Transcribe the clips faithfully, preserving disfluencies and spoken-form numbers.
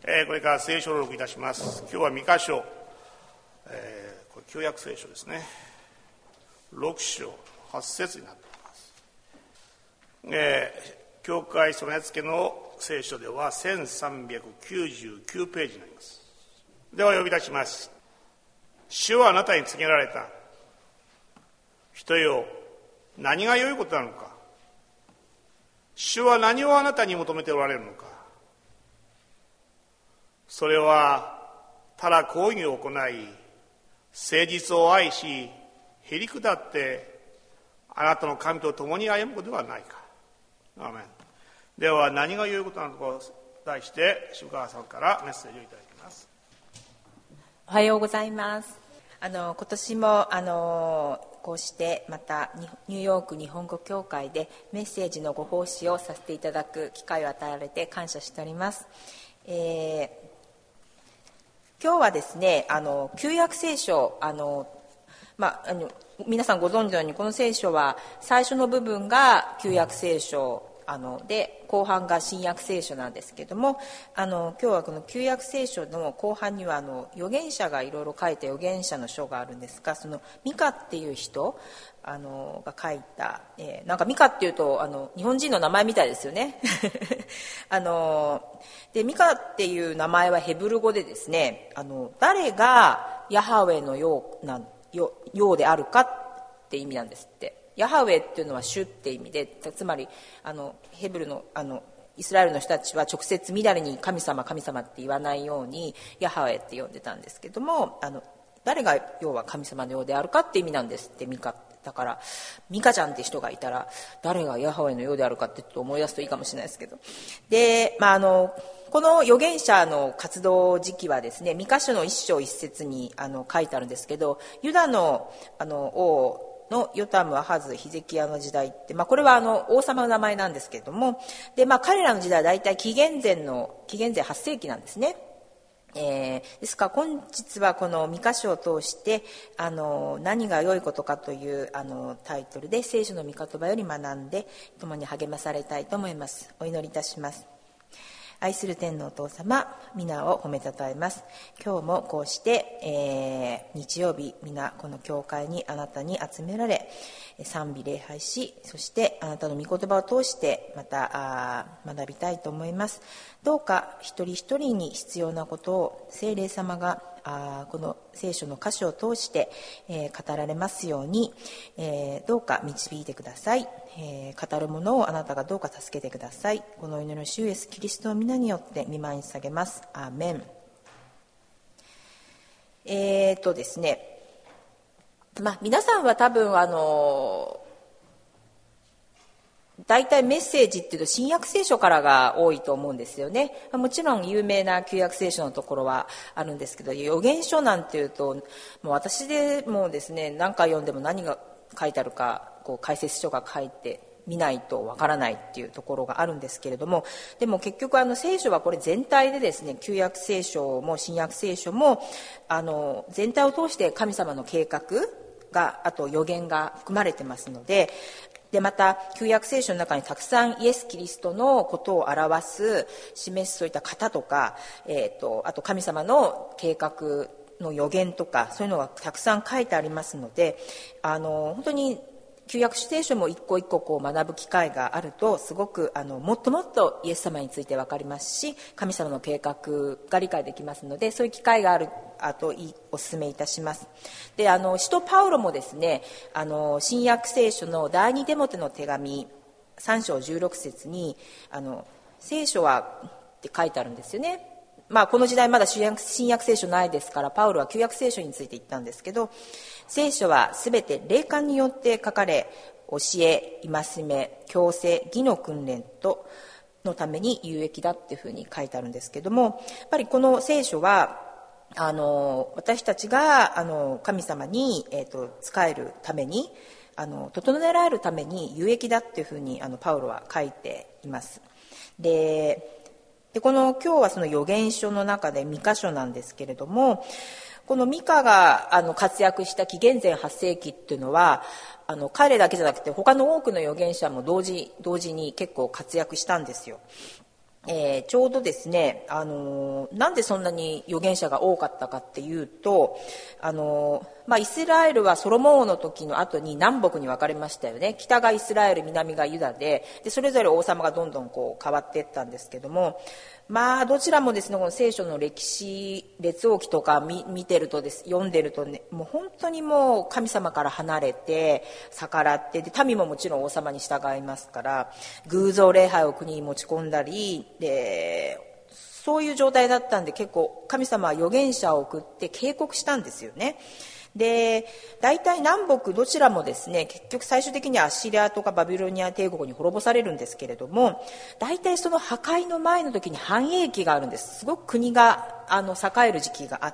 えー、これから聖書を録いたします。今日はミカ書、えー、これ旧約聖書ですね、ろく章はち節になっています。えー、教会備え付けの聖書ではせんさんびゃくきゅうじゅうきゅうページになります。では読み出します。主はあなたに告げられた。人よ、何が良いことなのか。主は何をあなたに求めておられるのか。それはただ公義を行い、誠実を愛し、へり下ってあなたの神と共に歩むことではないか。アーメン。では何が良いことなのかを題して主川さんからメッセージをいただきます。 おはようございます。あの今年もあのこうしてまたニューヨーク日本語協会でメッセージのご奉仕をさせていただく機会を与えられて感謝しております。えー今日はですね、あの旧約聖書、あの、まあ、あの皆さんご存知のようにこの聖書は最初の部分が旧約聖書あので後半が新約聖書なんですけども、あの今日はこの旧約聖書の後半にはあの預言者がいろいろ書いた預言者の書があるんですが、そのミカっていう人あのが書いた、えー、なんかミカっていうとあの日本人の名前みたいですよねあのでミカっていう名前はヘブル語でですね、あの誰がヤハウェのようなよようであるかって意味なんですって。ヤハウェっていうのは主って意味で、つまりあのヘブルのあのイスラエルの人たちは直接みだりに神様神様って言わないようにヤハウェって呼んでたんですけども、あの誰が要は神様のようであるかって意味なんですって。ミカだからミカちゃんって人がいたら誰がヤハウェのようであるかってちょっと思い出すといいかもしれないですけど、で、まあ、あのこの預言者の活動時期はですね、ミカ書の一章一節にあの書いてあるんですけど、ユダのあの王のヨタム、アハズ、ヒゼキヤの時代って、まあ、これはあの王様の名前なんですけれども、で、まあ、彼らの時代は大体紀元前の紀元前はっ世紀なんですね。えー、ですから本日はこのミカ書を通してあの何が良いことかというあのタイトルで聖書の御言葉より学んで共に励まされたいと思います。お祈りいたします。愛する天のお父様、皆を褒めたたえます。今日もこうして、えー、日曜日皆この教会にあなたに集められ賛美礼拝し、そしてあなたの御言葉を通してまたあ学びたいと思います。どうか一人一人に必要なことを聖霊様があこの聖書の箇所を通して、えー、語られますように、えー、どうか導いてください。えー、語るものをあなたがどうか助けてください。この祈りの主イエスキリストの皆によって御前に下げます。アーメン。えーとですね、まあ、皆さんは多分あの大体メッセージっていうと新約聖書からが多いと思うんですよね。もちろん有名な旧約聖書のところはあるんですけど、預言書なんていうともう私でもですね、何回読んでも何が書いてあるかこう解説書が書いて見ないとわからないっていうところがあるんですけれども、でも結局あの聖書はこれ全体でですね、旧約聖書も新約聖書もあの全体を通して神様の計画があと預言が含まれてますので、でまた旧約聖書の中にたくさんイエス・キリストのことを表す示すそういった方とか、えー、とあと神様の計画の予言とかそういうのがたくさん書いてありますので、あの本当に旧約聖書も一個一個こう学ぶ機会があるとすごくあのもっともっとイエス様について分かりますし、神様の計画が理解できますので、そういう機会があるあといいお勧めいたします。であの使徒パウロもですね、あの新約聖書の第二テモテの手紙さん章じゅうろく節にあの聖書はって書いてあるんですよね。まあ、この時代まだ新約、新約聖書ないですからパウロは旧約聖書について言ったんですけど、聖書はすべて霊感によって書かれ、教え、戒め、矯正、義の訓練とのために有益だっていうふうに書いてあるんですけども、やっぱりこの聖書はあの私たちがあの神様に、えーと、仕えるためにあの整えられるために有益だっていうふうにあのパウロは書いています。ででこの今日はその預言書の中でミカ書なんですけれども、このミカがあの活躍した紀元前はっ世紀っていうのはあの彼だけじゃなくて他の多くの預言者も同時同時に結構活躍したんですよ。 えー、ちょうどですね、あのー、なんでそんなに預言者が多かったかっていうと、あのーまあ、イスラエルはソロモン王の時の後に南北に分かれましたよね。北がイスラエル、南がユダで、でそれぞれ王様がどんどんこう変わっていったんですけども、まあどちらもですね、この聖書の歴史列王記とか 見, 見てるとです読んでるとね、もう本当にもう神様から離れて逆らって、で民ももちろん王様に従いますから、偶像礼拝を国に持ち込んだりで、そういう状態だったんで、結構神様は預言者を送って警告したんですよね。で大体南北どちらもですね、結局最終的にはアッシリアとかバビロニア帝国に滅ぼされるんですけれども、大体その破壊の前の時に繁栄期があるんです。すごく国があの栄える時期があって、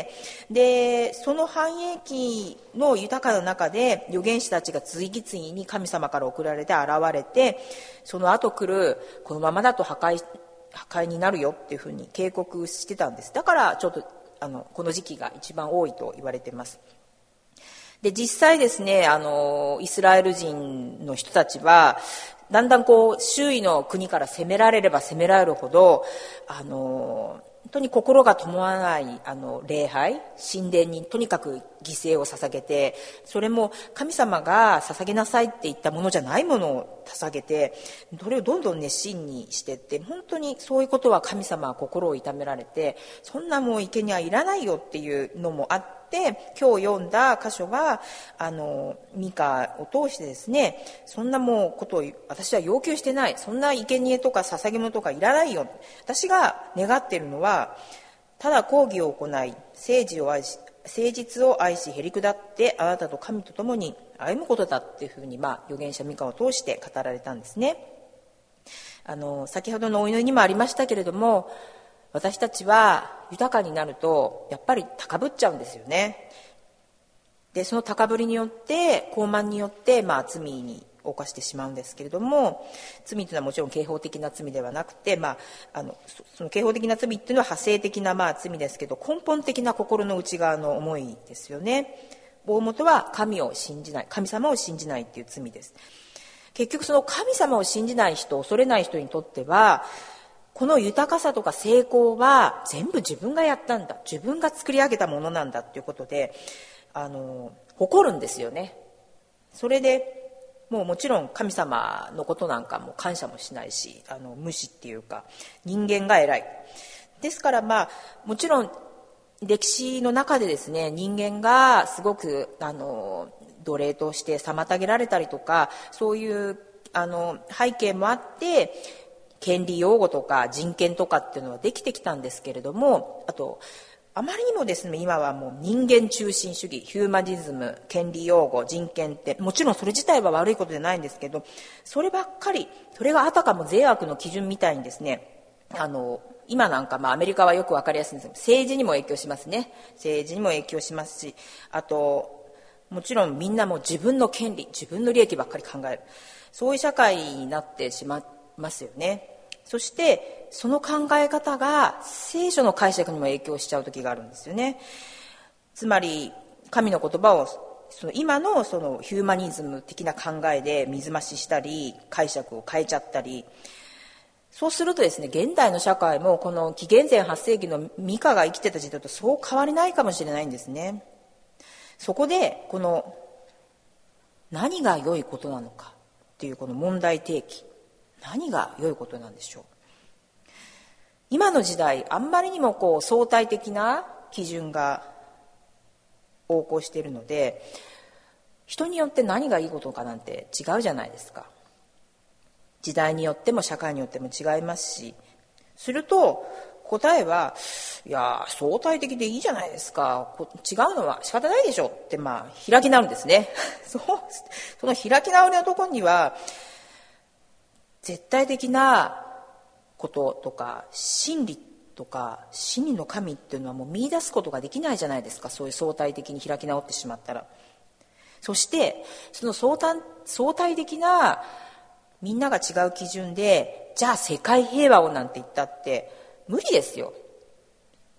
でその繁栄期の豊かな中で預言者たちが次々に神様から送られて現れて、その後来るこのままだと破壊破壊になるよっていうふうに警告してたんです。だからちょっとあのこの時期が一番多いと言われています。で実際ですね、あのイスラエル人の人たちはだんだんこう周囲の国から攻められれば攻められるほど、あの本当に心が伴わないあの礼拝、神殿にとにかく犠牲を捧げて、それも神様が捧げなさいって言ったものじゃないものを捧げて、それをどんどん熱心にしていって、本当にそういうことは神様は心を痛められて、そんなもう生贄はいらないよっていうのもあって、今日読んだ箇所はあのミカを通してですね、そんなもうことを私は要求してない、そんな生贄とか捧げ物とかいらないよ、私が願っているのはただ公義を行い、誠実を愛し誠実を愛しへり下ってあなたと神と共に歩むことだっていうふうに、まあ、預言者ミカを通して語られたんですね。あの先ほどのお祈りにもありましたけれども、私たちは豊かになるとやっぱり高ぶっちゃうんですよね。でその高ぶりによって傲慢によって、まあ、罪に犯してしまうんですけれども、罪というのはもちろん刑法的な罪ではなくて、まあ、あのその刑法的な罪っていうのは派生的なまあ罪ですけど、根本的な心の内側の思いですよね。大元は神を信じない、神様を信じないっていう罪です。結局その神様を信じない人、恐れない人にとっては、この豊かさとか成功は全部自分がやったんだ、自分が作り上げたものなんだっていうことで、あの誇るんですよね。それでもうもちろん神様のことなんかも感謝もしないし、あの無視っていうか、人間が偉いですから、まあもちろん歴史の中でですね、人間がすごくあの奴隷として妨げられたりとか、そういうあの背景もあって権利擁護とか人権とかっていうのはできてきたんですけれども、あとあまりにもですね、今はもう人間中心主義、ヒューマニズム、権利擁護、人権って、もちろんそれ自体は悪いことじゃないんですけど、そればっかり、それがあたかも善悪の基準みたいにですね、あの今なんかまあアメリカはよく分かりやすいんですけど、政治にも影響しますね。政治にも影響しますし、あともちろんみんなも自分の権利、自分の利益ばっかり考える、そういう社会になってしまいますよね。そしてその考え方が聖書の解釈にも影響しちゃう時があるんですよね。つまり神の言葉をその今のそのヒューマニズム的な考えで水増ししたり解釈を変えちゃったり、そうするとですね、現代の社会もこの紀元前はっ世紀のミカが生きてた時代とそう変わりないかもしれないんですね。そこでこの何が良いことなのかっていうこの問題提起、何が良いことなんでしょう。今の時代あんまりにもこう相対的な基準が横行しているので、人によって何がいいことかなんて違うじゃないですか。時代によっても社会によっても違いますし、すると答えはいや相対的でいいじゃないですか、違うのは仕方ないでしょって、まあ開き直るんですね。そう、その開き直りのところには絶対的なこととか真理とか真理の神っていうのはもう見出すことができないじゃないですか、そういう相対的に開き直ってしまったら。そしてその相対、相対的なみんなが違う基準でじゃあ世界平和をなんて言ったって無理ですよ。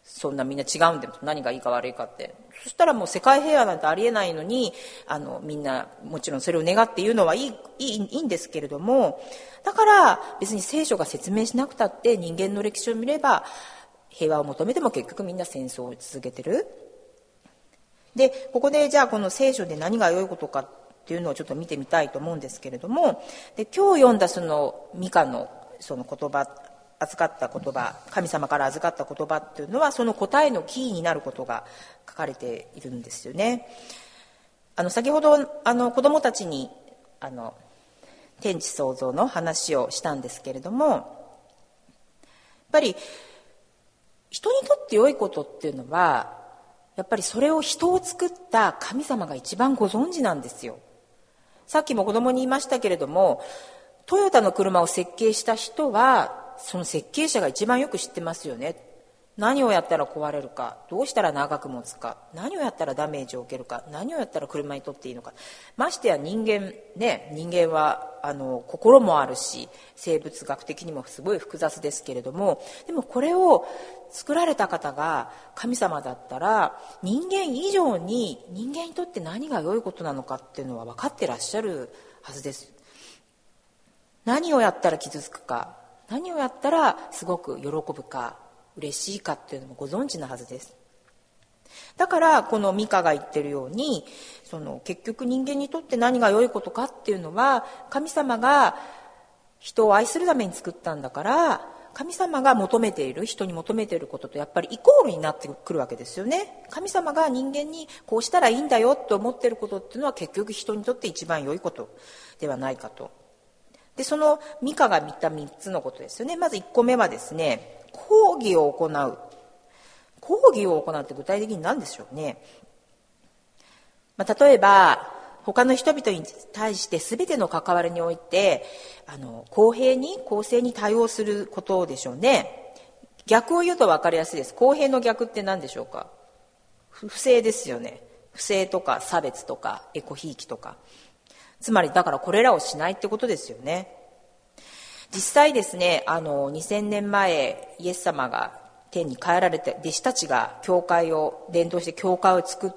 そんなみんな違うんで何がいいか悪いかって。そしたらもう世界平和なんてありえないのに、あのみんなもちろんそれを願って言うのはいい、いい、いいんですけれども、だから別に聖書が説明しなくたって人間の歴史を見れば、平和を求めても結局みんな戦争を続けてる。でここでじゃあこの聖書で何が良いことかっていうのをちょっと見てみたいと思うんですけれども、で今日読んだそのミカのその言葉、預かった言葉、神様から預かった言葉っていうのはその答えのキーになることが書かれているんですよね。あの先ほどあの子どもたちにあの天地創造の話をしたんですけれども、やっぱり人にとって良いことっていうのはやっぱりそれを人を作った神様が一番ご存知なんですよ。さっきも子供に言いましたけれども、トヨタの車を設計した人はその設計者が一番よく知ってますよね。何をやったら壊れるか、どうしたら長く持つか、何をやったらダメージを受けるか、何をやったら車にとっていいのか。ましてや人間ね、人間はあの心もあるし生物学的にもすごい複雑ですけれども、でもこれを作られた方が神様だったら人間以上に人間にとって何が良いことなのかっていうのは分かってらっしゃるはずです。何をやったら傷つくか、何をやったらすごく喜ぶか嬉しいかっていうのもご存知なはずです。だからこのミカが言ってるように、その結局人間にとって何が良いことかっていうのは神様が人を愛するために作ったんだから、神様が求めている、人に求めていることとやっぱりイコールになってくるわけですよね。神様が人間にこうしたらいいんだよと思っていることっていうのは結局人にとって一番良いことではないかと。でそのミカが見たみっつのことですよね。まずいっこめはですね、講義を行う。講義を行うって具体的に何でしょうね。まあ、例えば他の人々に対して全ての関わりにおいてあの公平に公正に対応することでしょうね。逆を言うと分かりやすいです。公平の逆って何でしょうか。不正ですよね。不正とか差別とかエコひいきとか、つまりだからこれらをしないってことですよね。実際ですね、あのにせんねんまえイエス様が天に帰られて弟子たちが教会を伝統して教会を作って、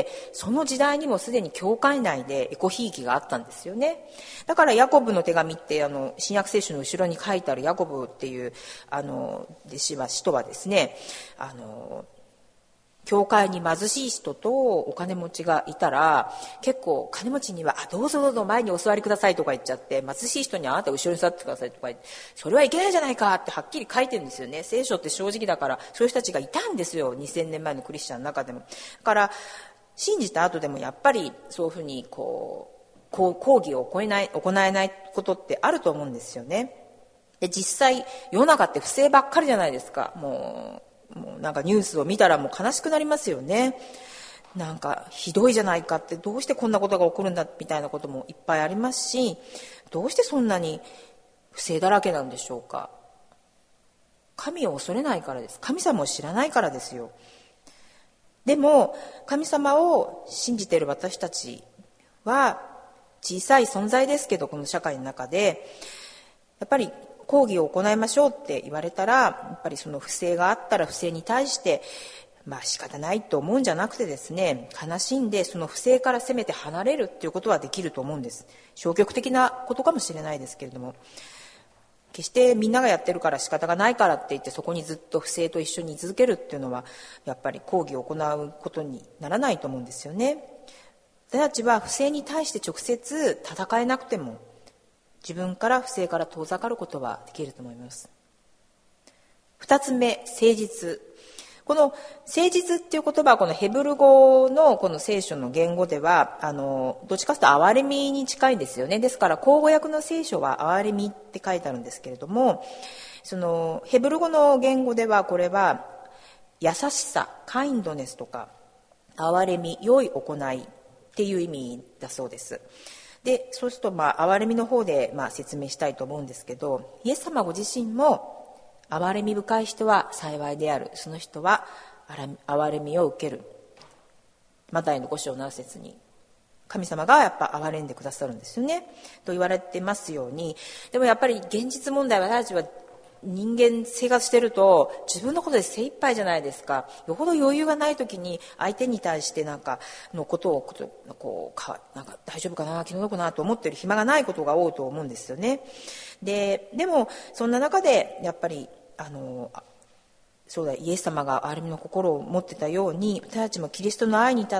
その時代にもすでに教会内でエコひいきがあったんですよね。だからヤコブの手紙ってあの新約聖書の後ろに書いてあるヤコブっていうあの弟子は使徒はですね、あの教会に貧しい人とお金持ちがいたら結構金持ちにはあどうぞどうぞ前にお座りくださいとか言っちゃって、貧しい人にあなた後ろに座ってくださいとか言って、それはいけないじゃないかってはっきり書いてるんですよね。聖書って正直だからそういう人たちがいたんですよ、にせんねんまえのクリスチャンの中でも。だから信じた後でもやっぱりそういうふうにこうこう講義を行えない行えないことってあると思うんですよね。で実際世の中って不正ばっかりじゃないですか。もうもうなんかニュースを見たらもう悲しくなりますよね。なんかひどいじゃないかって、どうしてこんなことが起こるんだみたいなこともいっぱいありますし、どうしてそんなに不正だらけなんでしょうか。神を恐れないからです。神様を知らないからですよ。でも神様を信じている私たちは小さい存在ですけど、この社会の中でやっぱり講義を行いましょうって言われたら、やっぱりその不正があったら不正に対してまあ仕方ないと思うんじゃなくてですね、悲しんでその不正からせめて離れるっていうことはできると思うんです。消極的なことかもしれないですけれども、決してみんながやってるから仕方がないからって言ってそこにずっと不正と一緒に居続けるっていうのはやっぱり講義を行うことにならないと思うんですよね。私たちは不正に対して直接戦えなくても自分から不正から遠ざかることはできると思います。二つ目、誠実。この誠実っていう言葉はこのヘブル語のこの聖書の言語ではあのどっちかというと憐れみに近いんですよね。ですから口語訳の聖書は憐れみって書いてあるんですけれども、そのヘブル語の言語ではこれは優しさ、カインドネスとか憐れみ、良い行いっていう意味だそうです。でそうするとまあ憐れみの方でまあ説明したいと思うんですけど、イエス様ご自身も憐れみ深い人は幸いである、その人は憐れみを受ける。マタイのご章なな節に神様がやっぱ憐れんでくださるんですよねと言われてますように、でもやっぱり現実問題は私たちは人間生活してると自分のことで精一杯じゃないですか。よほど余裕がない時に相手に対してなんかのことをこうかなんか大丈夫かな気の毒かなと思ってる暇がないことが多いと思うんですよね。ででもそんな中でやっぱりあのそうだイエス様が憐れみの心を持ってたように、私たちもキリストの愛に立って、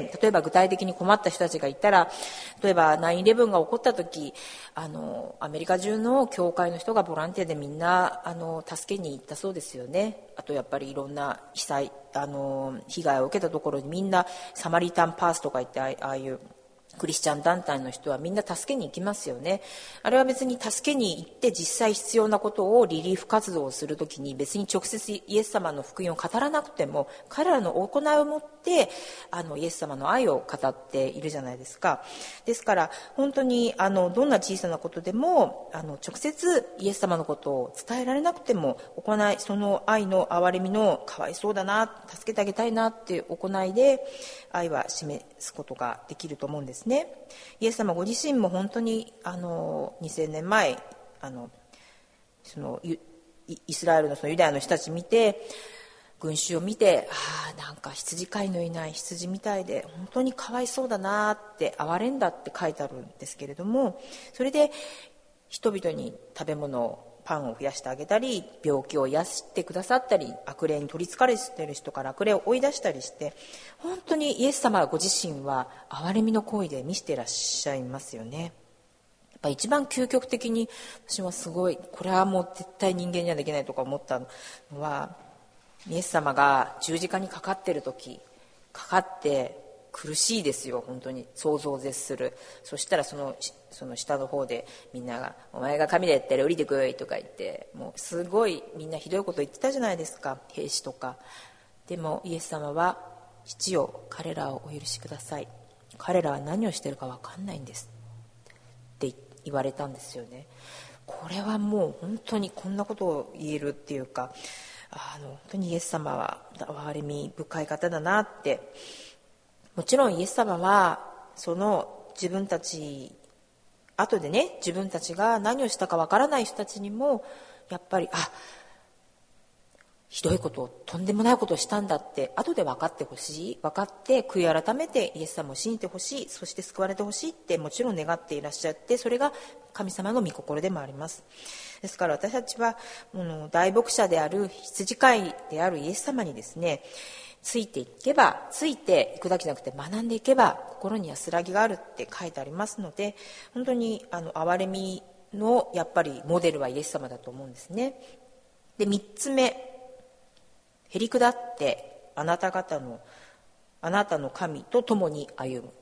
例えば具体的に困った人たちがいたら、例えば ナインイレブン が起こった時、あのアメリカ中の教会の人がボランティアでみんなあの助けに行ったそうですよね。あとやっぱりいろんな被災あの被害を受けたところにみんなサマリタンパースとか言って、ああいうクリスチャン団体の人はみんな助けに行きますよね。あれは別に助けに行って実際必要なことをリリーフ活動をするときに別に直接イエス様の福音を語らなくても彼らの行いをもってあのイエス様の愛を語っているじゃないですか。ですから本当にあのどんな小さなことでもあの直接イエス様のことを伝えられなくても行いその愛の憐れみのかわいそうだな助けてあげたいなっていう行いで愛は示すことができると思うんですね。イエス様ご自身も本当にあのにせんねんまえあのそのイスラエルのそのユダヤの人たち見て群衆を見て、ああなんか羊飼いのいない羊みたいで本当にかわいそうだなって哀れんだって書いてあるんですけれども、それで人々に食べ物をパンを増やしてあげたり病気を癒してくださったり悪霊に取りつかれている人から悪霊を追い出したりして、本当にイエス様ご自身は憐れみの行為で見せていらっしゃいますよね。やっぱ一番究極的に私はすごいこれはもう絶対人間にはできないとか思ったのは、イエス様が十字架にかかっている時かかって苦しいですよ、本当に想像を絶する。そしたらそのその下の方でみんながお前が神だったら降りてくいとか言って、もうすごいみんなひどいこと言ってたじゃないですか、兵士とか。でもイエス様は父よ彼らをお許しください、彼らは何をしてるか分かんないんですって言われたんですよね。これはもう本当にこんなことを言えるっていうか、あの本当にイエス様は憐れみ深い方だなって。もちろんイエス様はその自分たち後でね自分たちが何をしたかわからない人たちにもやっぱりあひどいことをとんでもないことをしたんだって後で分かってほしい、分かって悔い改めてイエス様を信じてほしい、そして救われてほしいってもちろん願っていらっしゃって、それが神様の御心でもあります。ですから私たちは大牧者である羊飼いであるイエス様にですねついていけばついていくだけじゃなくて学んでいけば心に安らぎがあるって書いてありますので、本当にあの憐れみのやっぱりモデルはイエス様だと思うんですね。でみっつめ、へりくだってあなた方のあなたの神と共に歩む。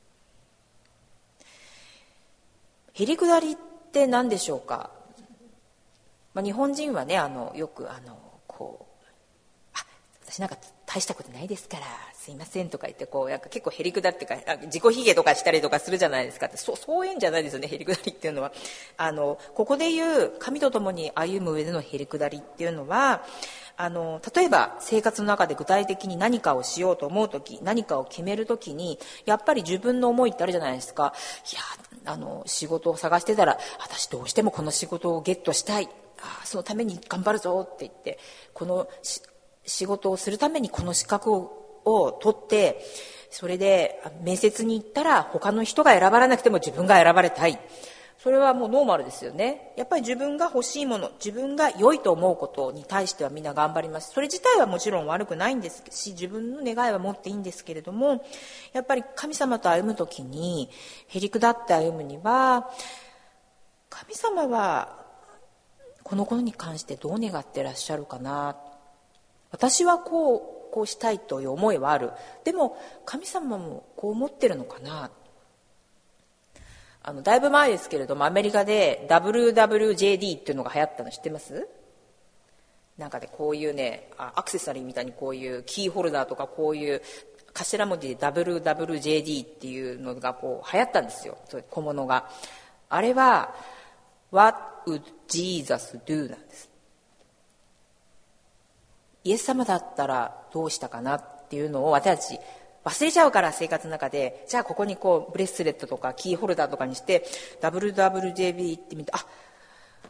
へりくだりって何でしょうか。まあ、日本人はねあのよくあのこうあ私なんか大したことないですからすいませんとか言ってこうなんか結構へりくだってか自己卑下とかしたりとかするじゃないですかって、そそういうんじゃないですよね。へりくだりっていうのはあのここで言う神と共に歩む上でのへりくだりっていうのは、あの例えば生活の中で具体的に何かをしようと思うとき、何かを決めるときにやっぱり自分の思いってあるじゃないですか。いやあの仕事を探してたら私どうしてもこの仕事をゲットしたい、あそのために頑張るぞって言ってこの仕事をするためにこの資格をを取って、それで面接に行ったら他の人が選ばれなくても自分が選ばれたい。それはもうノーマルですよね。やっぱり自分が欲しいもの、自分が良いと思うことに対してはみんな頑張ります。それ自体はもちろん悪くないんですし、自分の願いは持っていいんですけれども、やっぱり神様と歩むときにへりくだって歩むには、神様はこのことに関してどう願ってらっしゃるかな、私はこうこうしたいという思いはある、でも神様もこう思ってるのかな。あのだいぶ前ですけれどもアメリカで ダブリューダブリュージェーディー っていうのが流行ったの知ってます？なんかでこういうねアクセサリーみたいにこういうキーホルダーとかこういう頭文字で ダブリューダブリュージェーディー っていうのがこう流行ったんですよ、小物が。あれは What would Jesus do なんです。イエス様だったらどうしたかなっていうのを私たち忘れちゃうから、生活の中でじゃあここにこうブレスレットとかキーホルダーとかにして ダブリューダブリュージェーディー って見て、あ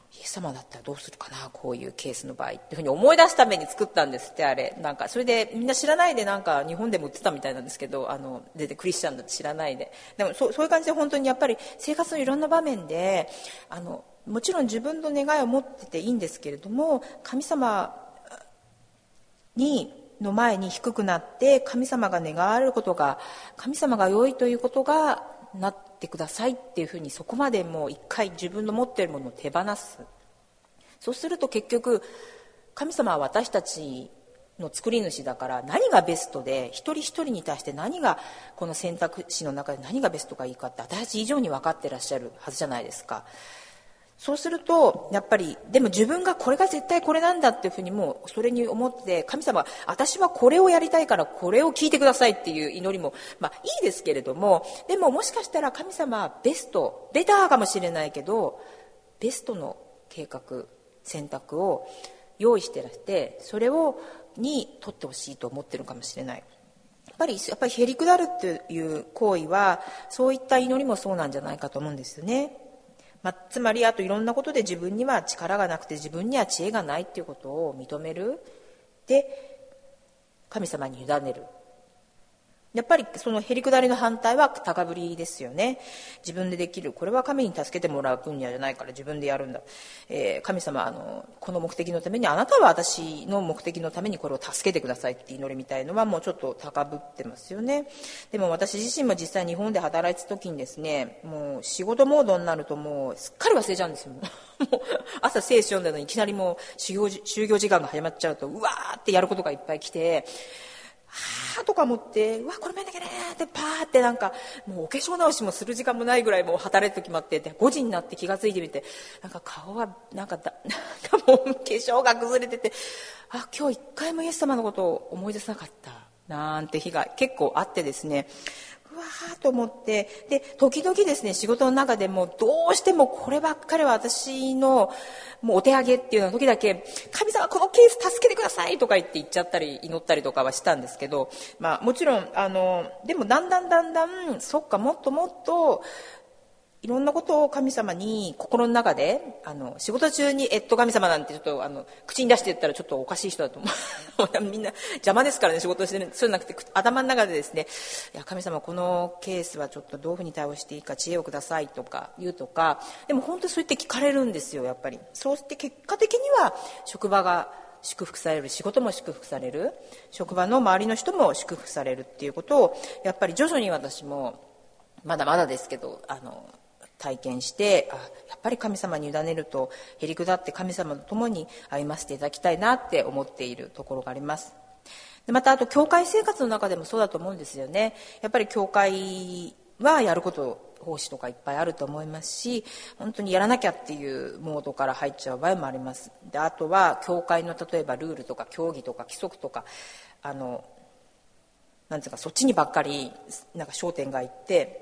イエス様だったらどうするかな、こういうケースの場合っていうふうに思い出すために作ったんですって。あれなんかそれでみんな知らないで、なんか日本でも売ってたみたいなんですけど、あの全然クリスチャンだって知らないで、でも そ, そういう感じで本当にやっぱり生活のいろんな場面で、あのもちろん自分の願いを持ってていいんですけれども、神様にの前に低くなって神様が願われることが、神様が良いということがなってくださいっていうふうに、そこまでもう一回自分の持っているものを手放す。そうすると結局神様は私たちの作り主だから、何がベストで一人一人に対して何がこの選択肢の中で何がベストかいいかって私たち以上に分かってらっしゃるはずじゃないですか。そうするとやっぱりでも自分がこれが絶対これなんだっていうふうにもうそれに思って、神様は私はこれをやりたいからこれを聞いてくださいっていう祈りもまあいいですけれども、でももしかしたら神様はベストベターかもしれないけど、ベストの計画選択を用意してらして、それをに取ってほしいと思ってるかもしれない。やっぱりやっぱりへりくだるっていう行為はそういった祈りもそうなんじゃないかと思うんですよね。まあ、つまりあといろんなことで自分には力がなくて自分には知恵がないっていうことを認める。で神様に委ねる。やっぱりそのへりくだりの反対は高ぶりですよね。自分でできる、これは神に助けてもらう分野じゃないから自分でやるんだ、えー、神様あのこの目的のために、あなたは私の目的のためにこれを助けてくださいって祈りみたいのはもうちょっと高ぶってますよね。でも私自身も実際日本で働いてた時にですね、もう仕事モードになるともうすっかり忘れちゃうんですよ。もう朝聖書読んだのにいきなりもう就業就業時間が始まっちゃうとうわーってやることがいっぱい来て、はーとか思って、うわこれめんだけねーってパーってなんかもうお化粧直しもする時間もないぐらいもう働いて時もあって、でごじになって気がついてみて、なんか顔はなんかだなんかもう化粧が崩れてて、あ今日一回もイエス様のことを思い出さなかったなんて日が結構あってですね、うわーと思って、で時々ですね仕事の中でもどうしてもこればっかりは私のもうお手上げっていうような時だけ、神様このケース助けてくださいとか言って言っちゃったり祈ったりとかはしたんですけど、まあもちろんあのでもだんだんだんだんそっかもっともっといろんなことを神様に心の中で、あの仕事中にえっと神様なんてちょっとあの口に出して言ったらちょっとおかしい人だと思うみんな邪魔ですからね仕事してる、そうじゃなくて頭の中でですね、いや神様このケースはちょっとどういうふうに対応していいか知恵をくださいとか言うとか、でも本当にそう言って聞かれるんですよ。やっぱりそうして結果的には職場が祝福される、仕事も祝福される、職場の周りの人も祝福されるっていうことをやっぱり徐々に私もまだまだですけどあの体験して、あやっぱり神様に委ねるとへりくだって神様と共に歩ませていただきたいなって思っているところがあります。でまたあと教会生活の中でもそうだと思うんですよね。やっぱり教会はやること奉仕とかいっぱいあると思いますし、本当にやらなきゃっていうモードから入っちゃう場合もあります。であとは教会の例えばルールとか教義とか規則とかあのなんていうかそっちにばっかりなんか焦点がいって、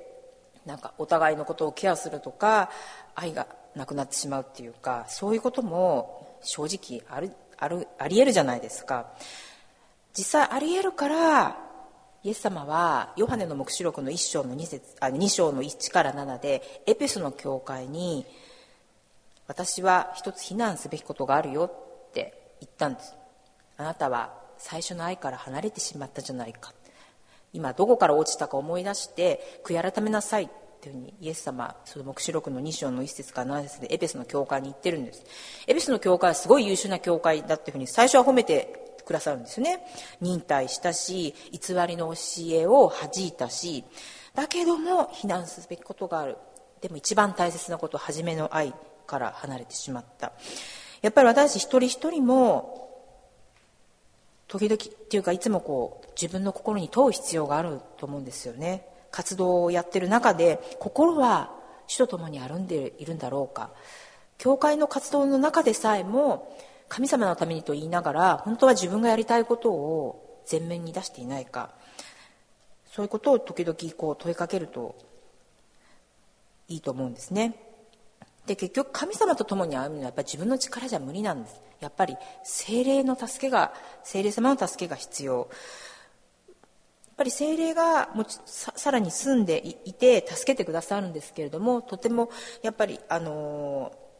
なんかお互いのことをケアするとか愛がなくなってしまうっていうか、そういうことも正直あるあるありえるじゃないですか。実際ありえるからイエス様はヨハネの黙示録のいっ章の 2, 節あに章のいちからななでエペソの教会に私は一つ非難すべきことがあるよって言ったんです。あなたは最初の愛から離れてしまったじゃないか、今どこから落ちたか思い出して悔い改めなさいっていうふうにイエス様その黙示録のに章のいち節からなな節でエペソの教会に言ってるんです。エペソの教会はすごい優秀な教会だっていうふうに最初は褒めてくださるんですよね。忍耐したし偽りの教えを弾いたし、だけども非難すべきことがある。でも一番大切なこと初めの愛から離れてしまった。やっぱり私一人一人も時々っていうかいつもこう自分の心に問う必要があると思うんですよね。活動をやってる中で心は主と共に歩んでいるんだろうか。教会の活動の中でさえも神様のためにと言いながら本当は自分がやりたいことを前面に出していないか、そういうことを時々こう問いかけるといいと思うんですね。で結局神様と共に歩むのはやっぱり自分の力じゃ無理なんです。やっぱり聖霊の助けが聖霊様の助けが必要。やっぱり聖霊がもち さ, さらに住んでいて助けてくださるんですけれども、とてもやっぱりあの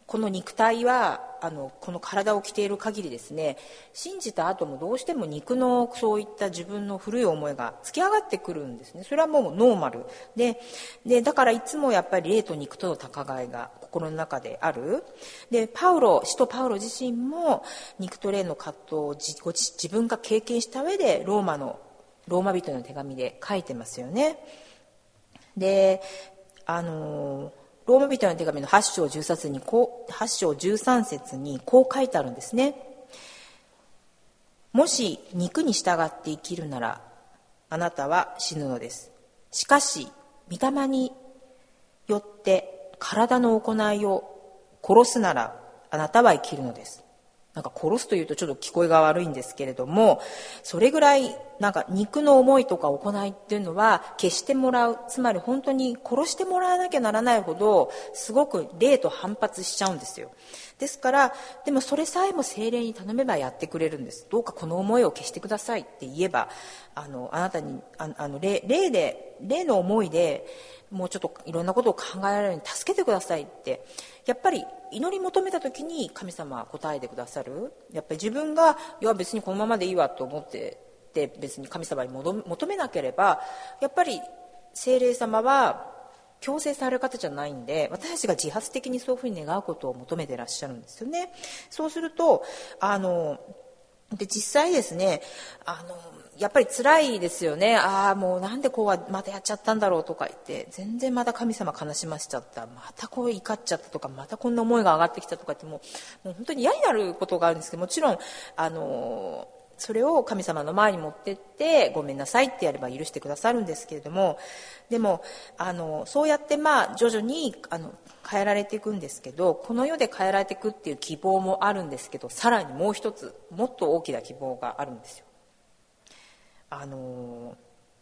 この肉体はあのこの体を着ている限りですね、信じた後もどうしても肉のそういった自分の古い思いが突き上がってくるんですね。それはもうノーマルで、でだからいつもやっぱり霊と肉との戦いが心の中である。でパウロ使徒パウロ自身も肉と霊の葛藤を 自, 自分が経験した上でローマのローマ人の手紙で書いてますよね。であのローマ人の手紙のはち章じゅうさん節にこうはち章じゅうさん節にこう書いてあるんですね。もし肉に従って生きるならあなたは死ぬのです。しかし御霊によって体の行いを殺すならあなたは生きるのです。なんか殺すというとちょっと聞こえが悪いんですけれども、それぐらいなんか肉の思いとか行いっていうのは消してもらう、つまり本当に殺してもらわなきゃならないほどすごく霊と反発しちゃうんですよ。ですからでもそれさえも聖霊に頼めばやってくれるんです。どうかこの思いを消してくださいって言えば、あのあなたにああの 霊, 霊で霊の思いでもうちょっといろんなことを考えられるように助けてくださいってやっぱり祈り求めた時に神様は答えてくださる。やっぱり自分がいや別にこのままでいいわと思ってで別に神様に求めなければ、やっぱり聖霊様は強制される方じゃないんで、私たちが自発的にそういうふうに願うことを求めてらっしゃるんですよね。そうするとあので実際ですね、あのやっぱり辛いですよね。ああもうなんでこうはまたやっちゃったんだろうとか言って全然また神様悲しませちゃった、またこう怒っちゃったとか、またこんな思いが上がってきたとかってもう、もう本当に嫌になることがあるんですけど、もちろんあのそれを神様の前に持ってってごめんなさいってやれば許してくださるんですけれども、でもあのそうやってまあ徐々にあの変えられていくんですけど、この世で変えられていくっていう希望もあるんですけど、さらにもう一つもっと大きな希望があるんですよ。あの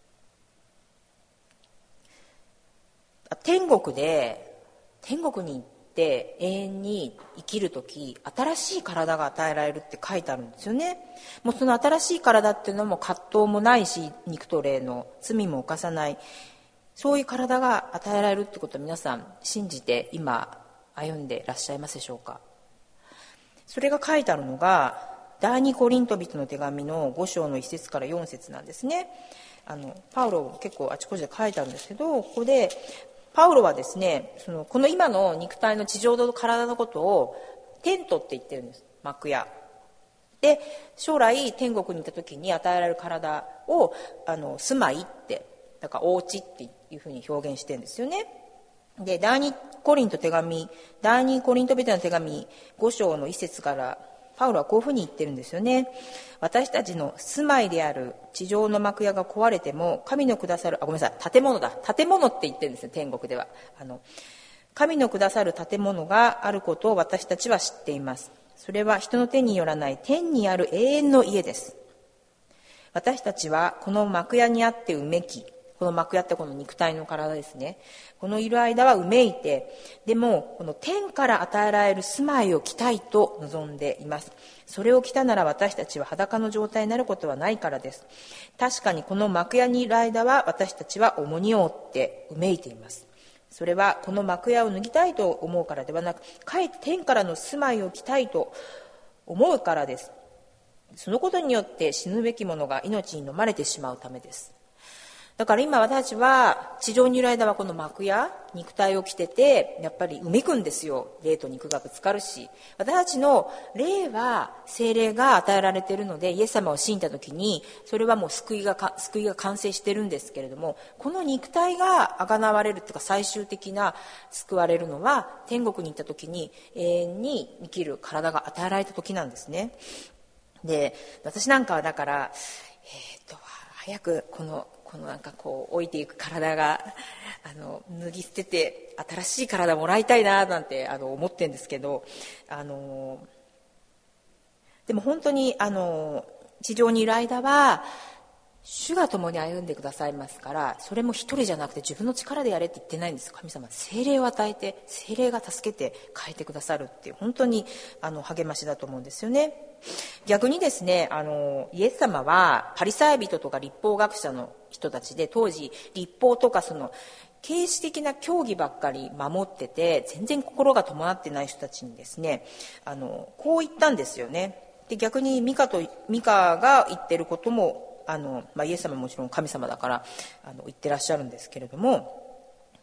天国で天国に行って永遠に生きるとき新しい体が与えられるって書いてあるんですよね。もうその新しい体っていうのも葛藤もないし、肉と霊の罪も犯さない、そういう体が与えられるってことを皆さん信じて今歩んでいらっしゃいますでしょうか。それが書いてあるのが第二コリント人の手紙のご章のいち節からよん節なんですね。あのパウロ結構あちこちで書いてあるんですけど、ここでパウロはですね、そのこの今の肉体の地上の体のことをテントって言ってるんです。幕屋で、将来天国に行った時に与えられる体をあの住まいってだからお家っていうふうに表現してるんですよね。で第二コリント手紙第二コリント人の手紙ご章のいち節からパウロはこういうふうに言ってるんですよね。私たちの住まいである地上の幕屋が壊れても神のくださるあごめんなさい建物だ建物って言ってるんですね。天国ではあの神のくださる建物があることを私たちは知っています。それは人の手によらない天にある永遠の家です。私たちはこの幕屋にあってうめき、この幕屋ってこの肉体の体ですね、このいる間はうめいて、でもこの天から与えられる住まいを着たいと望んでいます。それを着たなら私たちは裸の状態になることはないからです。確かにこの幕屋にいる間は私たちは重荷を負ってうめいています。それはこの幕屋を脱ぎたいと思うからではなく、かえって天からの住まいを着たいと思うからです。そのことによって死ぬべきものが命に飲まれてしまうためです。だから今私たちは地上にいる間はこの幕や肉体を着ててやっぱりうめくんですよ。霊と肉がぶつかるし、私たちの霊は聖霊が与えられているので、イエス様を信じた時にそれはもう救いが救いが完成してるんですけれども、この肉体が贖われるというか最終的な救われるのは天国に行った時に永遠に生きる体が与えられた時なんですね。で私なんかはだからえー、っと早くこのこのなんかこう老いていく体があの脱ぎ捨てて新しい体もらいたいななんてあの思ってるんですけど、あのでも本当にあの地上にいる間は主が共に歩んでくださいますから、それも一人じゃなくて自分の力でやれって言ってないんです。神様は聖霊を与えて聖霊が助けて変えてくださるっていう本当にあの励ましだと思うんですよね。逆にですね、あのイエス様はパリサイ人とか律法学者の人たちで、当時律法とかその形式的な教義ばっかり守ってて全然心が伴ってない人たちにですね、あのこう言ったんですよね。で逆にミカとミカが言ってることもあの、まあ、イエス様はもちろん神様だからあの言ってらっしゃるんですけれども、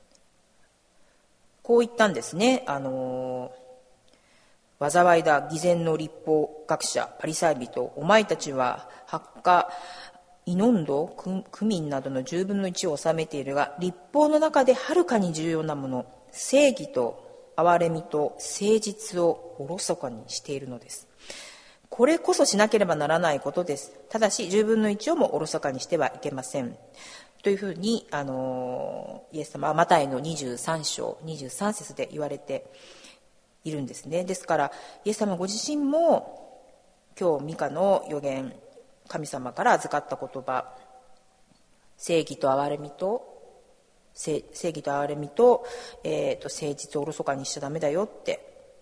こう言ったんですね。あの災いだ偽善の律法学者パリサイ人、お前たちは発火イノンドクミンなどのじゅうぶんのいちを治めているが、律法の中ではるかに重要なもの、正義と憐れみと誠実をおろそかにしているのです。これこそしなければならないことです。ただしじゅうぶんのいちをもおろそかにしてはいけません。というふうにあのイエス様はマタイのにじゅうさん章にじゅうさん節で言われているんですね。ですからイエス様ご自身も今日ミカの預言、神様から預かった言葉、正義と憐れみと正義と憐れみと、えー、と誠実をおろそかにしちゃダメだよって。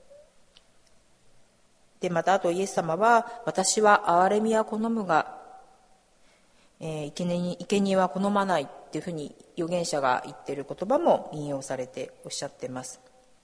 でまたあとイエス様は私は憐れみは好むが、えー、生贄生贄は好まないっていうふうに預言者が言っている言葉も引用されておっしゃっています。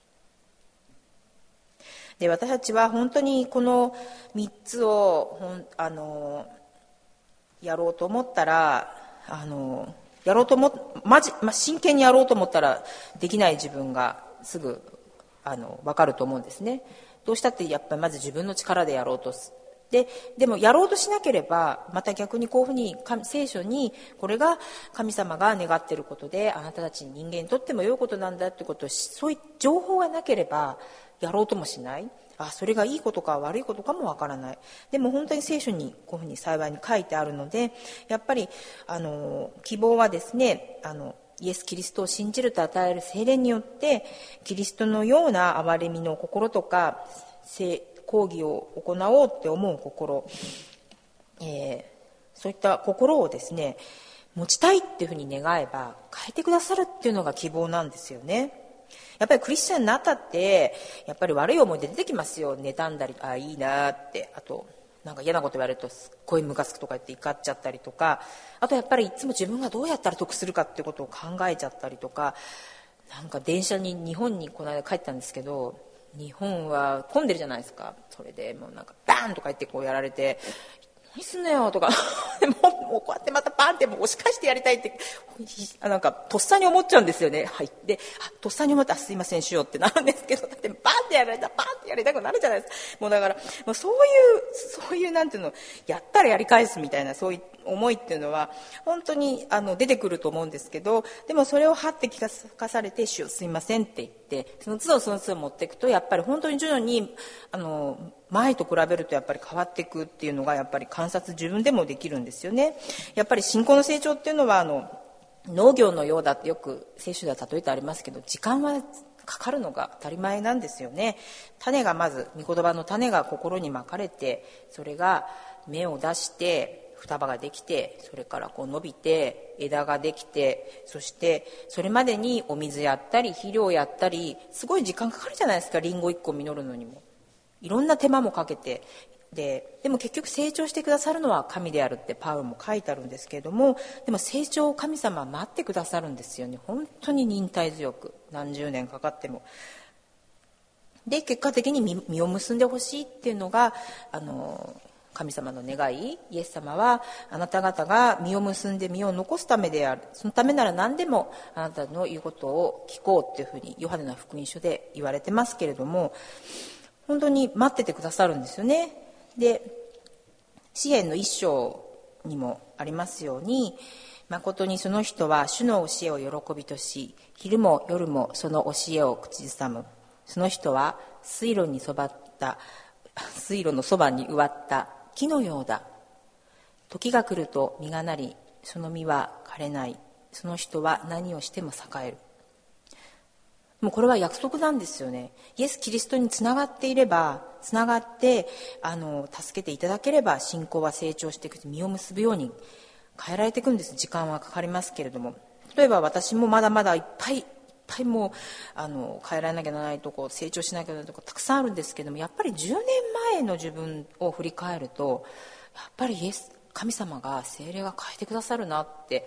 で私たちは本当にこのみっつをほんあのやろうと思ったらあのやろうと思まじ、ま、真剣にやろうと思ったらできない自分がすぐあの分かると思うんですね。どうしたってやっぱりまず自分の力でやろうとすででもやろうとしなければまた逆にこういうふうに聖書にこれが神様が願っていることであなたたち人間にとっても良いことなんだってことをそういう情報がなければやろうともしない。あそれがいいことか悪いことかもわからない。でも本当に聖書にこういうふうに幸いに書いてあるのでやっぱりあの希望はですねあのイエス・キリストを信じると与える聖霊によってキリストのような憐れみの心とか公義を行おうって思う心、えー、そういった心をですね持ちたいっていうふうに願えば変えてくださるっていうのが希望なんですよね。やっぱりクリスチャンになったってやっぱり悪い思い出出てきますよ。妬んだりあいいなって、あとなんか嫌なこと言われるとすっごいムカつくとか言って怒っちゃったりとか、あとやっぱりいつも自分がどうやったら得するかっていうことを考えちゃったりとか、なんか電車に日本にこの間帰ったんですけど日本は混んでるじゃないですか。それでもうなんかバーンとか言ってこうやられて何すんのよとかでももうこうやってまたバーンってもう押し返してやりたいってなんかとっさに思っちゃうんですよね。はい、でとっさに思ってあすいませんしようってなるんですけど、だってバーンってやられたらバーンってやりたくなるじゃないですか。もうだからもうそういうそういうなんていうのやったらやり返すみたいなそういう思いっていうのは本当にあの出てくると思うんですけど、でもそれをはって聞かされて主すいませんって言ってその都度その都度持っていくとやっぱり本当に徐々にあの前と比べるとやっぱり変わっていくっていうのがやっぱり観察自分でもできるんですよね。やっぱり信仰の成長っていうのはあの農業のようだってよく聖書では例えてありますけど時間はかかるのが当たり前なんですよね。種がまず御言葉の種が心にまかれてそれが芽を出して双葉ができてそれからこう伸びて枝ができてそしてそれまでにお水やったり肥料やったりすごい時間かかるじゃないですか。リンゴいっこ実るのにもいろんな手間もかけてででも結局成長してくださるのは神であるってパウロも書いてあるんですけれども、でも成長を神様は待ってくださるんですよね。本当に忍耐強く何十年かかっても。で結果的に実を結んでほしいっていうのがあの神様の願い。イエス様はあなた方が実を結んで実を残すためである、そのためなら何でもあなたの言うことを聞こうっていうふうにヨハネの福音書で言われてますけれども、本当に待っててくださるんですよね。で詩篇の一章にもありますように、誠にその人は主の教えを喜びとし昼も夜もその教えを口ずさむ。その人は水路にそばった水路のそばに植わった木のようだ。時が来ると実がなりその実は枯れない。その人は何をしても栄える。もうこれは約束なんですよね。イエス・キリストにつながっていればつながってあの助けていただければ信仰は成長していく、実を結ぶように変えられていくんです。時間はかかりますけれども、例えば私もまだまだいっぱいいっぱいもうあの変えられなきゃならないとこ成長しなきゃならないとこたくさんあるんですけども、やっぱりじゅうねんまえの自分を振り返るとやっぱりイエス神様が聖霊が変えてくださるなって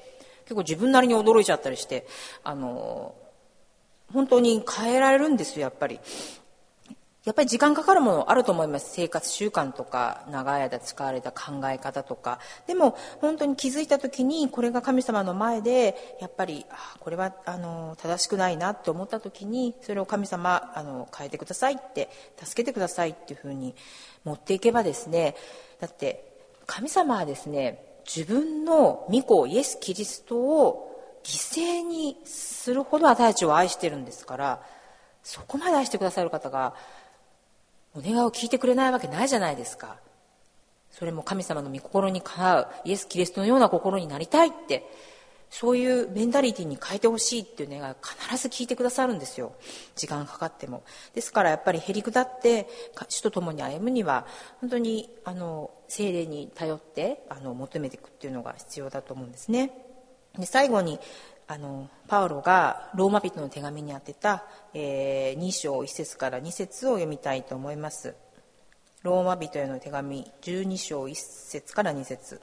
結構自分なりに驚いちゃったりして、あの本当に変えられるんですよ。やっぱりやっぱり時間かかるものあると思います。生活習慣とか長い間使われた考え方とか。でも本当に気づいた時にこれが神様の前でやっぱりあこれはあの正しくないなって思った時に、それを神様あの変えてくださいって、助けてくださいっていうふうに持っていけばですね、だって神様はですね、自分の御子イエス・キリストを犠牲にするほど私たちを愛してるんですから、そこまで愛してくださる方がお願いを聞いてくれないわけないじゃないですか。それも神様の御心にかなうイエス・キリストのような心になりたいって、そういうメンタリティに変えてほしいっていう願いを必ず聞いてくださるんですよ。時間かかっても。ですからやっぱりへりくだって主と共に歩むには、本当にあの聖霊に頼ってあの求めていくっていうのが必要だと思うんですね。で最後にあのパウロがローマ人の手紙に宛てた、えー、に章いち節からに節を読みたいと思います。ローマ人への手紙じゅうに章いち節からに節。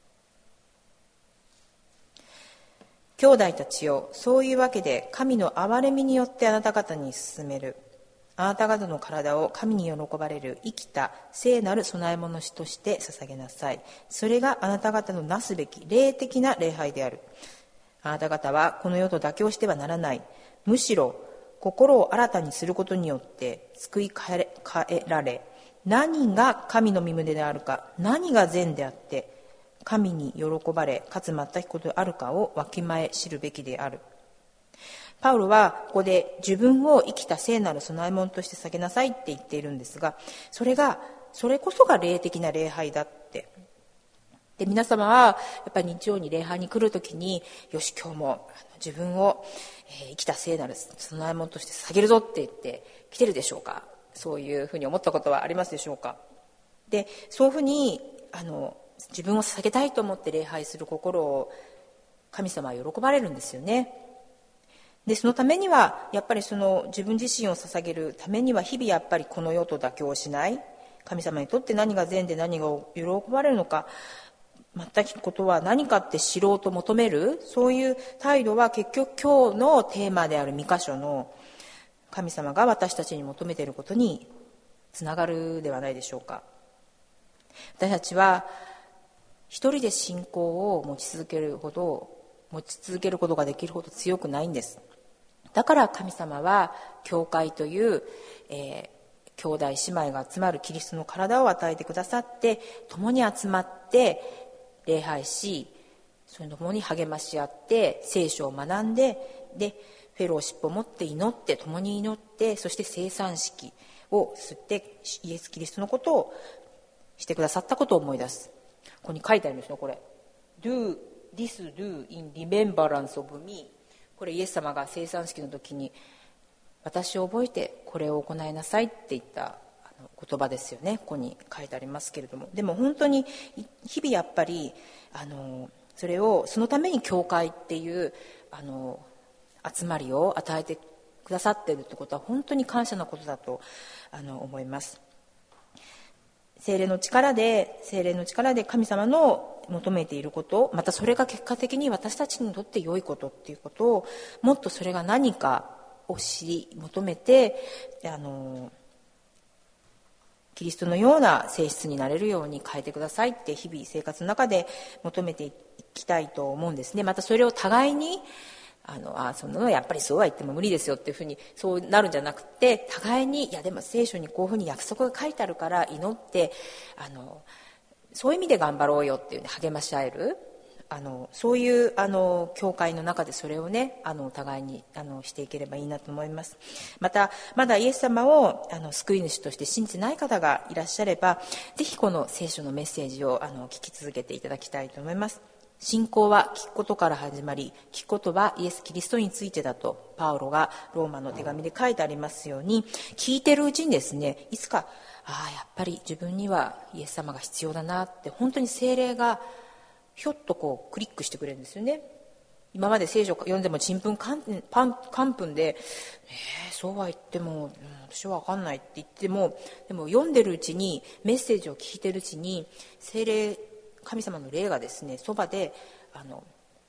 兄弟たちよ、そういうわけで神の憐れみによってあなた方に勧める。あなた方の体を神に喜ばれる生きた聖なる供え物として捧げなさい。それがあなた方のなすべき霊的な礼拝である。あなた方はこの世と妥協してはならない。むしろ心を新たにすることによって救い変えられ、何が神の身旨であるか、何が善であって神に喜ばれかつ全くことであるかをわきまえ知るべきである。パウロはここで自分を生きた聖なる供え物として捧げなさいって言っているんですが、それがそれこそが霊的な礼拝だって。で皆様はやっぱり日曜に礼拝に来るときに、よし今日も自分を生きた聖なる供え物として捧げるぞって言って来てるでしょうか。そういうふうに思ったことはありますでしょうか。でそういうふうにあの自分を捧げたいと思って礼拝する心を神様は喜ばれるんですよね。でそのためにはやっぱりその自分自身を捧げるためには、日々やっぱりこの世と妥協しない、神様にとって何が善で何が喜ばれるのか、全くことは何かって知ろうと求める、そういう態度は結局今日のテーマである御箇所の神様が私たちに求めていることにつながるではないでしょうか。私たちは一人で信仰を持ち続けるほど持ち続けることができるほど強くないんです。だから神様は教会という、えー、兄弟姉妹が集まるキリストの体を与えてくださって、共に集まって礼拝し、それと共に励まし合って聖書を学んで、でフェローシップを持って祈って、共に祈って、そして聖餐式をすってイエス・キリストのことをしてくださったことを思い出す。ここに書いてありますよ、これ Do this do in remembrance of me。 これイエス様が聖餐式の時に私を覚えてこれを行いなさいって言った言葉ですよね。ここに書いてありますけれども、でも本当に日々やっぱりあのそれをそのために教会っていうあの集まりを与えてくださっているってことは本当に感謝のことだとあの思います。聖霊の力で聖霊の力で神様の求めていること、またそれが結果的に私たちにとって良いことっていうことを、もっとそれが何かを知り求めて、あのキリストのような性質になれるように変えてくださいって日々生活の中で求めていきたいと思うんですね。またそれを互いにあのあそんなのやっぱりそうは言っても無理ですよっていうふうにそうなるんじゃなくて、互いにいやでも聖書にこういうふうに約束が書いてあるから祈ってあのそういう意味で頑張ろうよっていうね、励まし合えるあのそういうあの教会の中でそれをねあのお互いにあのしていければいいなと思います。またまだイエス様をあの救い主として信じてない方がいらっしゃれば、ぜひこの聖書のメッセージをあの聞き続けていただきたいと思います。信仰は聞くことから始まり、聞くことはイエス・キリストについてだとパウロがローマの手紙で書いてありますように、聞いてるうちにですね、いつかああやっぱり自分にはイエス様が必要だなって、本当に聖霊がひょっとこうクリックしてくれるんですよね。今まで聖書を読んでもちんぷんかんぷんで、えー、そうは言っても、うん、私は分かんないって言っても、でも読んでるうちにメッセージを聞いてるうちに聖霊神様の霊がですねそばであの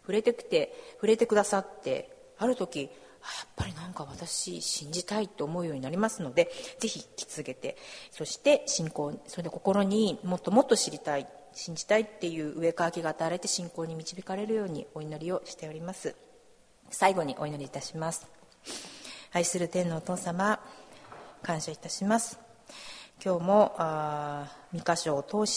触れてきて触れてくださって、ある時やっぱりなんか私信じたいと思うようになりますので、ぜひ聞き続けて、そして信仰、それで心にもっともっと知りたい、信じたいっていう上かきが与えられて信仰に導かれるようにお祈りをしております。最後にお祈りいたします。愛する天のお父様、感謝いたします。今日も御箇所を通して、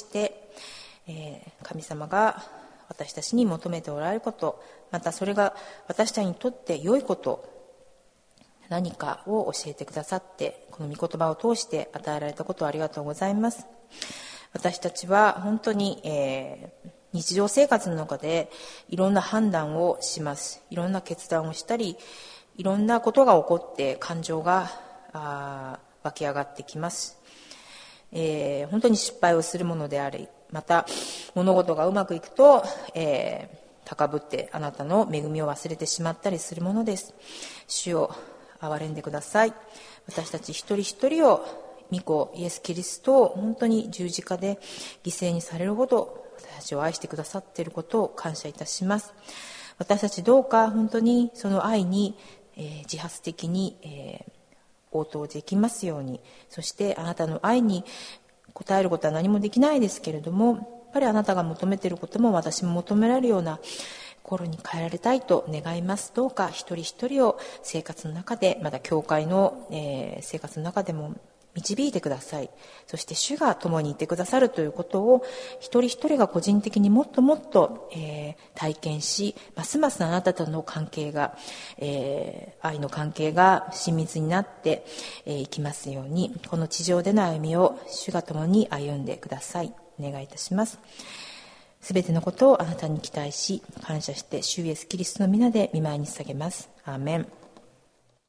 えー、神様が私たちに求めておられること、またそれが私たちにとって良いこと何かを教えてくださって、この御言葉を通して与えられたことをありがとうございます。私たちは本当に、えー、日常生活の中でいろんな判断をします。いろんな決断をしたり、いろんなことが起こって感情があ湧き上がってきます。えー、本当に失敗をするものであり、また物事がうまくいくと、えー、高ぶってあなたの恵みを忘れてしまったりするものです。主を憐れんでください。私たち一人一人を御子イエス・キリストを本当に十字架で犠牲にされるほど私たちを愛してくださっていることを感謝いたします。私たちどうか本当にその愛に、えー、自発的に、えー、応答できますように、そしてあなたの愛に応えることは何もできないですけれども、やっぱりあなたが求めていることも私も求められるような心に変えられたいと願います。どうか一人一人を生活の中で、また教会の、えー、生活の中でも導いてください。そして主が共にいてくださるということを一人一人が個人的にもっともっと、えー、体験し、ますますあなたとの関係が、えー、愛の関係が親密になってい、えー、きますように、この地上での歩みを主が共に歩んでください。お願いいたします。すべてのことをあなたに期待し感謝して、主イエスキリストの皆で御前に捧げます。アーメン。